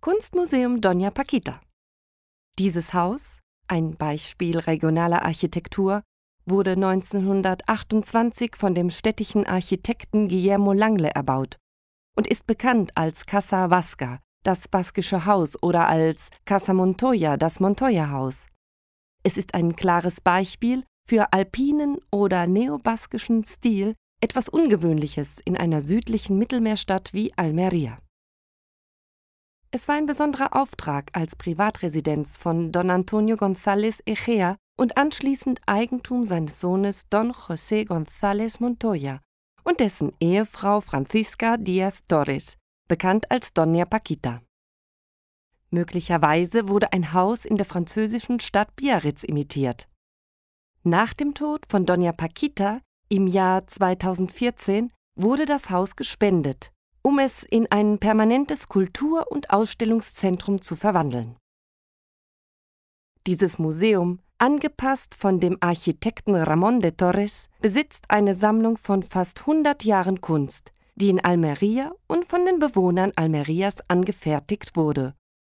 Kunstmuseum Doña Paquita. Dieses Haus, ein Beispiel regionaler Architektur, wurde 1928 von dem städtischen Architekten Guillermo Langle erbaut und ist bekannt als Casa Vasca, das baskische Haus, oder als Casa Montoya, das Montoya-Haus. Es ist ein klares Beispiel für alpinen oder neobaskischen Stil, etwas Ungewöhnliches in einer südlichen Mittelmeerstadt wie Almería. Es war ein besonderer Auftrag als Privatresidenz von Don Antonio González Ejea und anschließend Eigentum seines Sohnes Don José González Montoya und dessen Ehefrau Francisca Díaz Torres, bekannt als Doña Paquita. Möglicherweise wurde ein Haus in der französischen Stadt Biarritz imitiert. Nach dem Tod von Doña Paquita im Jahr 2014 wurde das Haus gespendet, um es in ein permanentes Kultur- und Ausstellungszentrum zu verwandeln. Dieses Museum, angepasst von dem Architekten Ramón de Torres, besitzt eine Sammlung von fast 100 Jahren Kunst, die in Almería und von den Bewohnern Almerías angefertigt wurde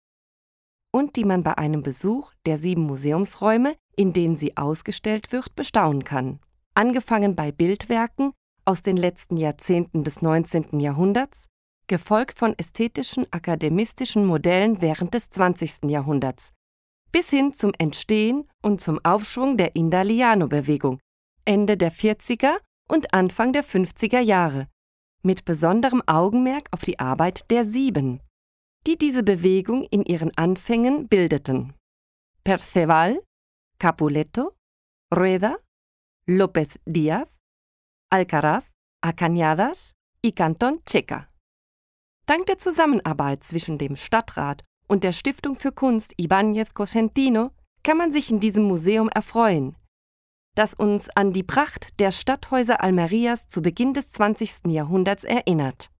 und die man bei einem Besuch der 7 Museumsräume, in denen sie ausgestellt wird, bestaunen kann. Angefangen bei Bildwerken aus den letzten Jahrzehnten des 19. Jahrhunderts, gefolgt von ästhetischen akademistischen Modellen während des 20. Jahrhunderts, bis hin zum Entstehen und zum Aufschwung der Indaliano-Bewegung, Ende der 40er und Anfang der 50er Jahre, mit besonderem Augenmerk auf die Arbeit der 7, die diese Bewegung in ihren Anfängen bildeten: Perceval, Capuleto, Rueda, López Díaz, Alcaraz, Cañadas y Cantón Checa. Dank der Zusammenarbeit zwischen dem Stadtrat und der Stiftung für Kunst Ibáñez Cosentino kann man sich in diesem Museum erfreuen, das uns an die Pracht der Stadthäuser Almerías zu Beginn des 20. Jahrhunderts erinnert.